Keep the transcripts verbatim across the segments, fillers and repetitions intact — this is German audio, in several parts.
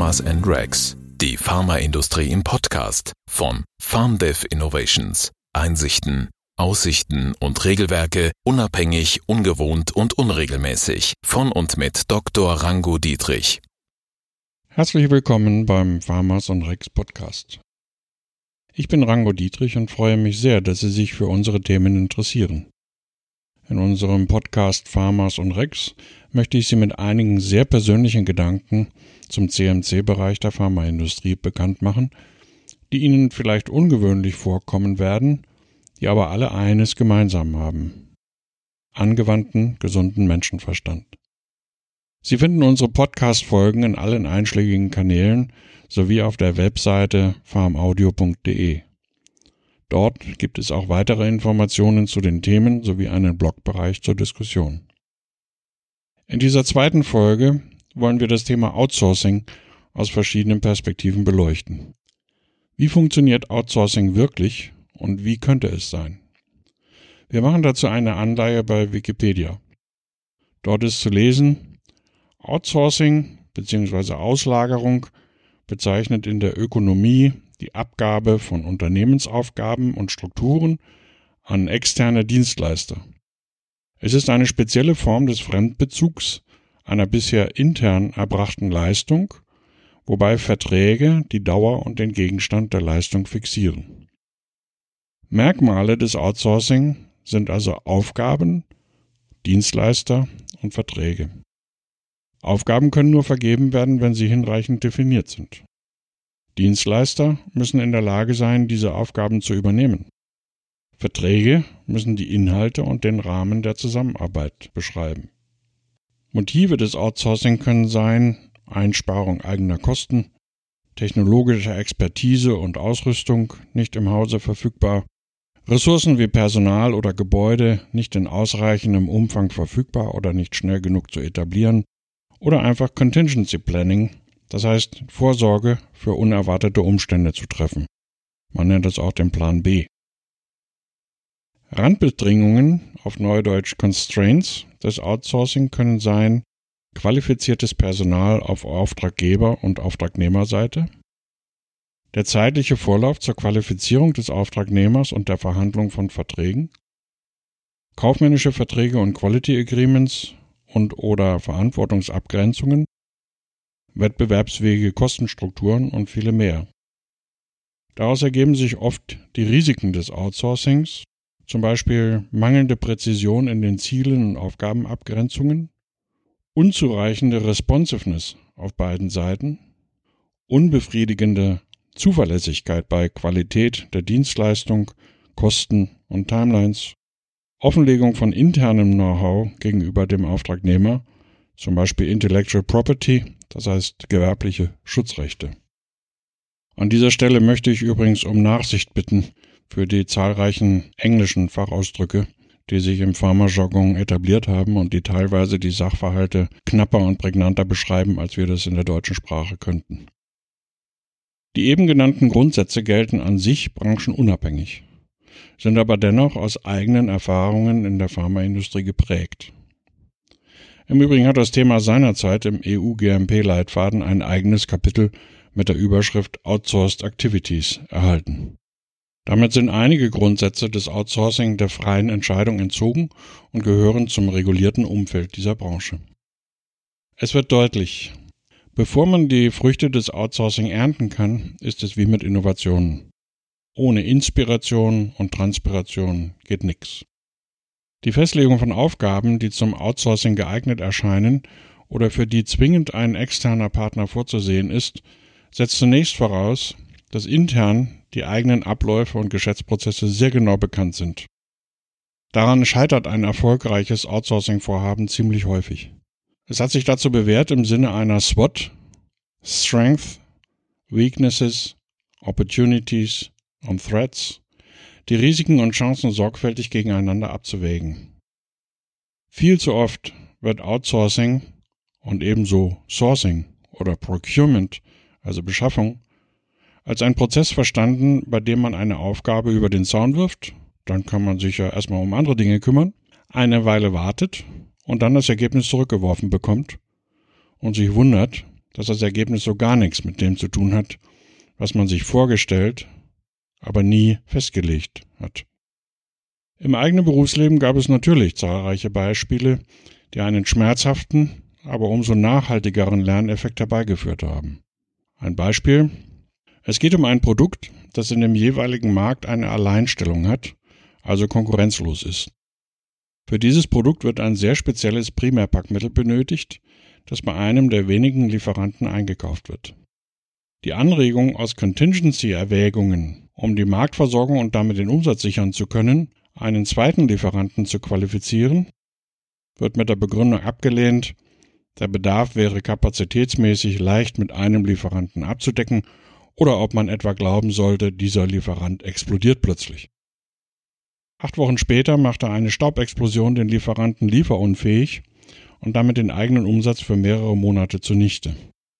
Farmers and Regs, die Pharmaindustrie im Podcast von FarmDev Innovations. Einsichten, Aussichten und Regelwerke unabhängig, ungewohnt und unregelmäßig von und mit Doktor Rango Dietrich. Herzlich willkommen beim Farmers and Regs Podcast. Ich bin Rango Dietrich und freue mich sehr, dass Sie sich für unsere Themen interessieren. In unserem Podcast Farmers and Regs möchte ich Sie mit einigen sehr persönlichen Gedanken zum C M C-Bereich der Pharmaindustrie bekannt machen, die Ihnen vielleicht ungewöhnlich vorkommen werden, die aber alle eines gemeinsam haben: angewandten, gesunden Menschenverstand. Sie finden unsere Podcast-Folgen in allen einschlägigen Kanälen sowie auf der Webseite farmaudio punkt de. Dort gibt es auch weitere Informationen zu den Themen sowie einen Blogbereich zur Diskussion. In dieser zweiten Folge wollen wir das Thema Outsourcing aus verschiedenen Perspektiven beleuchten. Wie funktioniert Outsourcing wirklich und wie könnte es sein? Wir machen dazu eine Anleihe bei Wikipedia. Dort ist zu lesen: Outsourcing bzw. Auslagerung bezeichnet in der Ökonomie die Abgabe von Unternehmensaufgaben und Strukturen an externe Dienstleister. Es ist eine spezielle Form des Fremdbezugs einer bisher intern erbrachten Leistung, wobei Verträge die Dauer und den Gegenstand der Leistung fixieren. Merkmale des Outsourcing sind also Aufgaben, Dienstleister und Verträge. Aufgaben können nur vergeben werden, wenn sie hinreichend definiert sind. Dienstleister müssen in der Lage sein, diese Aufgaben zu übernehmen. Verträge müssen die Inhalte und den Rahmen der Zusammenarbeit beschreiben. Motive des Outsourcing können sein: Einsparung eigener Kosten, technologische Expertise und Ausrüstung nicht im Hause verfügbar, Ressourcen wie Personal oder Gebäude nicht in ausreichendem Umfang verfügbar oder nicht schnell genug zu etablieren, oder einfach Contingency Planning, das heißt Vorsorge für unerwartete Umstände zu treffen. Man nennt es auch den Plan B. Randbedingungen, auf Neudeutsch Constraints, des Outsourcing können sein: qualifiziertes Personal auf Auftraggeber- und Auftragnehmerseite, der zeitliche Vorlauf zur Qualifizierung des Auftragnehmers und der Verhandlung von Verträgen, kaufmännische Verträge und Quality Agreements und oder Verantwortungsabgrenzungen, wettbewerbsfähige Kostenstrukturen und viele mehr. Daraus ergeben sich oft die Risiken des Outsourcings, zum Beispiel mangelnde Präzision in den Zielen und Aufgabenabgrenzungen, unzureichende Responsiveness auf beiden Seiten, unbefriedigende Zuverlässigkeit bei Qualität der Dienstleistung, Kosten und Timelines, Offenlegung von internem Know-how gegenüber dem Auftragnehmer, zum Beispiel Intellectual Property, das heißt gewerbliche Schutzrechte. An dieser Stelle möchte ich übrigens um Nachsicht bitten für die zahlreichen englischen Fachausdrücke, die sich im Pharmajargon etabliert haben und die teilweise die Sachverhalte knapper und prägnanter beschreiben, als wir das in der deutschen Sprache könnten. Die eben genannten Grundsätze gelten an sich branchenunabhängig, sind aber dennoch aus eigenen Erfahrungen in der Pharmaindustrie geprägt. Im Übrigen hat das Thema seinerzeit im E U-G M P-Leitfaden ein eigenes Kapitel mit der Überschrift Outsourced Activities erhalten. Damit sind einige Grundsätze des Outsourcing der freien Entscheidung entzogen und gehören zum regulierten Umfeld dieser Branche. Es wird deutlich: Bevor man die Früchte des Outsourcing ernten kann, ist es wie mit Innovationen. Ohne Inspiration und Transpiration geht nichts. Die Festlegung von Aufgaben, die zum Outsourcing geeignet erscheinen oder für die zwingend ein externer Partner vorzusehen ist, setzt zunächst voraus, dass intern die eigenen Abläufe und Geschäftsprozesse sehr genau bekannt sind. Daran scheitert ein erfolgreiches Outsourcing-Vorhaben ziemlich häufig. Es hat sich dazu bewährt, im Sinne einer SWOT, Strength, Weaknesses, Opportunities und Threats, die Risiken und Chancen sorgfältig gegeneinander abzuwägen. Viel zu oft wird Outsourcing und ebenso Sourcing oder Procurement, also Beschaffung, als ein Prozess verstanden, bei dem man eine Aufgabe über den Zaun wirft, dann kann man sich ja erstmal um andere Dinge kümmern, eine Weile wartet und dann das Ergebnis zurückgeworfen bekommt und sich wundert, dass das Ergebnis so gar nichts mit dem zu tun hat, was man sich vorgestellt, aber nie festgelegt hat. Im eigenen Berufsleben gab es natürlich zahlreiche Beispiele, die einen schmerzhaften, aber umso nachhaltigeren Lerneffekt herbeigeführt haben. Ein Beispiel: Es geht um ein Produkt, das in dem jeweiligen Markt eine Alleinstellung hat, also konkurrenzlos ist. Für dieses Produkt wird ein sehr spezielles Primärpackmittel benötigt, das bei einem der wenigen Lieferanten eingekauft wird. Die Anregung aus Contingency-Erwägungen, um die Marktversorgung und damit den Umsatz sichern zu können, einen zweiten Lieferanten zu qualifizieren, wird mit der Begründung abgelehnt, der Bedarf wäre kapazitätsmäßig leicht mit einem Lieferanten abzudecken oder ob man etwa glauben sollte, dieser Lieferant explodiert plötzlich. Acht Wochen später machte eine Staubexplosion den Lieferanten lieferunfähig und damit den eigenen Umsatz für mehrere Monate zunichte.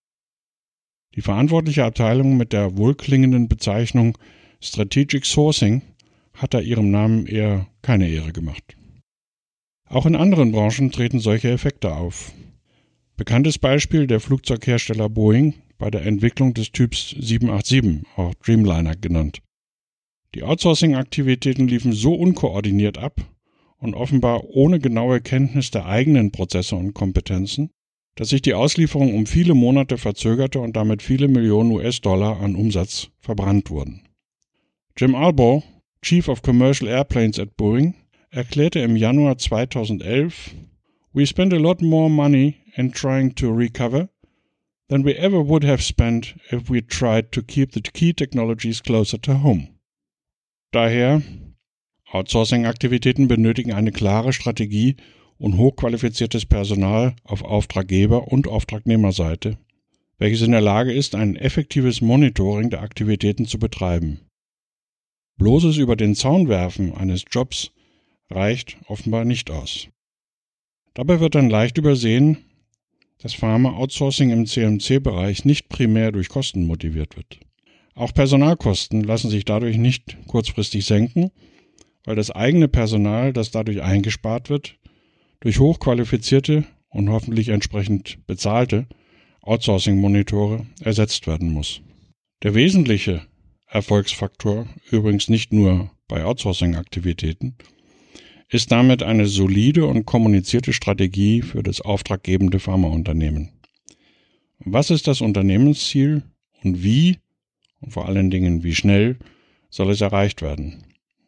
Die verantwortliche Abteilung mit der wohlklingenden Bezeichnung Strategic Sourcing hat da ihrem Namen eher keine Ehre gemacht. Auch in anderen Branchen treten solche Effekte auf. Bekanntes Beispiel der Flugzeughersteller Boeing bei der Entwicklung des Typs sieben acht sieben, auch Dreamliner genannt. Die Outsourcing-Aktivitäten liefen so unkoordiniert ab und offenbar ohne genaue Kenntnis der eigenen Prozesse und Kompetenzen, dass sich die Auslieferung um viele Monate verzögerte und damit viele Millionen U S-Dollar an Umsatz verbrannt wurden. Jim Albaugh, Chief of Commercial Airplanes at Boeing, erklärte im Januar zweitausendelf: We spent a lot more money in trying to recover than we ever would have spent if we tried to keep the key technologies closer to home. Daher, Outsourcing-Aktivitäten benötigen eine klare Strategie und hochqualifiziertes Personal auf Auftraggeber- und Auftragnehmerseite, welches in der Lage ist, ein effektives Monitoring der Aktivitäten zu betreiben. Bloßes über den Zaun werfen eines Jobs reicht offenbar nicht aus. Dabei wird dann leicht übersehen, dass Pharma-Outsourcing im C M C-Bereich nicht primär durch Kosten motiviert wird. Auch Personalkosten lassen sich dadurch nicht kurzfristig senken, weil das eigene Personal, das dadurch eingespart wird, durch hochqualifizierte und hoffentlich entsprechend bezahlte Outsourcing-Monitore ersetzt werden muss. Der wesentliche Erfolgsfaktor, übrigens nicht nur bei Outsourcing-Aktivitäten, ist damit eine solide und kommunizierte Strategie für das auftraggebende Pharmaunternehmen. Was ist das Unternehmensziel und wie, und vor allen Dingen wie schnell, soll es erreicht werden?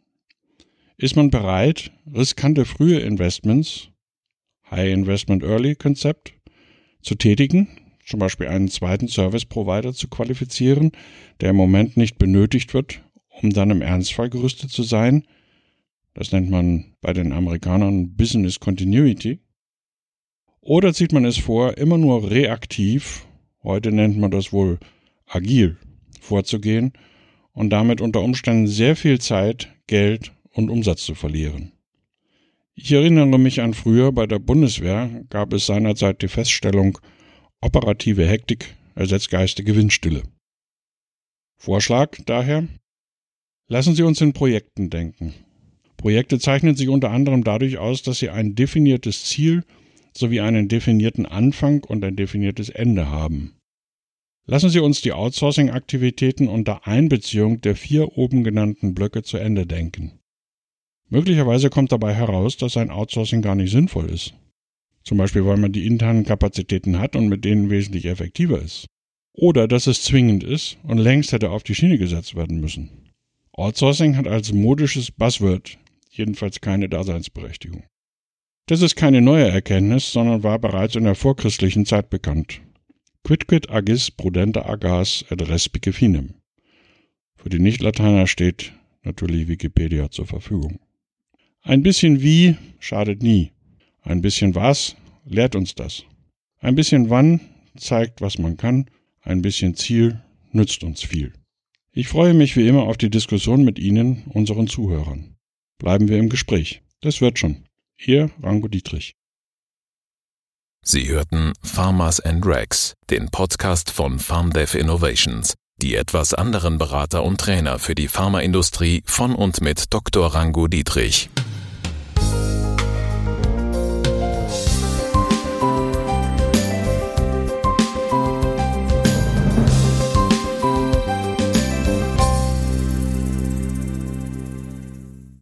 Ist man bereit, riskante frühe Investments, High Investment Early Konzept, zu tätigen, zum Beispiel einen zweiten Service-Provider zu qualifizieren, der im Moment nicht benötigt wird, um dann im Ernstfall gerüstet zu sein? Das nennt man bei den Amerikanern Business Continuity. Oder zieht man es vor, immer nur reaktiv, heute nennt man das wohl agil, vorzugehen und damit unter Umständen sehr viel Zeit, Geld und Umsatz zu verlieren? Ich erinnere mich an früher, bei der Bundeswehr gab es seinerzeit die Feststellung, operative Hektik ersetzt geistige Windstille. Vorschlag daher: Lassen Sie uns in Projekten denken. Projekte zeichnen sich unter anderem dadurch aus, dass sie ein definiertes Ziel sowie einen definierten Anfang und ein definiertes Ende haben. Lassen Sie uns die Outsourcing-Aktivitäten unter Einbeziehung der vier oben genannten Blöcke zu Ende denken. Möglicherweise kommt dabei heraus, dass ein Outsourcing gar nicht sinnvoll ist. Zum Beispiel, weil man die internen Kapazitäten hat und mit denen wesentlich effektiver ist. Oder dass es zwingend ist und längst hätte auf die Schiene gesetzt werden müssen. Outsourcing hat als modisches Buzzword jedenfalls keine Daseinsberechtigung. Das ist keine neue Erkenntnis, sondern war bereits in der vorchristlichen Zeit bekannt. Quidquid agis prudenta agas et respice finem. Für die Nicht-Lateiner steht natürlich Wikipedia zur Verfügung. Ein bisschen wie schadet nie. Ein bisschen was lehrt uns das. Ein bisschen wann zeigt, was man kann. Ein bisschen Ziel nützt uns viel. Ich freue mich wie immer auf die Diskussion mit Ihnen, unseren Zuhörern. Bleiben wir im Gespräch. Das wird schon. Ihr Rango Dietrich. Sie hörten Farmers and Rags, den Podcast von FarmDev Innovations, die etwas anderen Berater und Trainer für die Pharmaindustrie von und mit Doktor Rango Dietrich.